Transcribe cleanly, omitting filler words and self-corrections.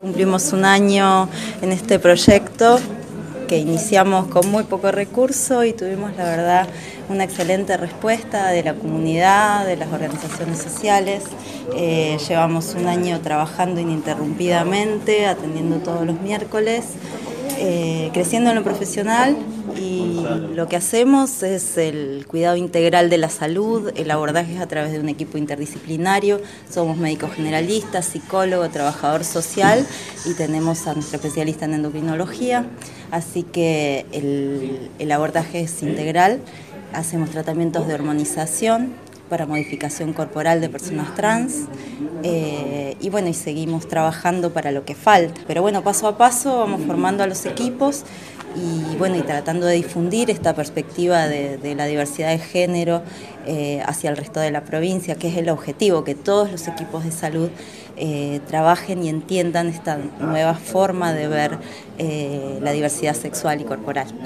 Cumplimos un año en este proyecto que iniciamos con muy poco recurso y tuvimos, la verdad, una excelente respuesta de la comunidad, de las organizaciones sociales. Llevamos un año trabajando ininterrumpidamente, atendiendo todos los miércoles, creciendo en lo profesional, y lo que hacemos es el cuidado integral de la salud. El abordaje es a través de un equipo interdisciplinario. Somos médicos generalistas, psicólogo, trabajador social y tenemos a nuestro especialista en endocrinología. Así que el abordaje es integral. Hacemos tratamientos de hormonización para modificación corporal de personas trans, y bueno, y seguimos trabajando para lo que falta. Pero bueno, paso a paso vamos formando a los equipos y bueno, y tratando de difundir esta perspectiva de la diversidad de género hacia el resto de la provincia, que es el objetivo, que todos los equipos de salud trabajen y entiendan esta nueva forma de ver la diversidad sexual y corporal.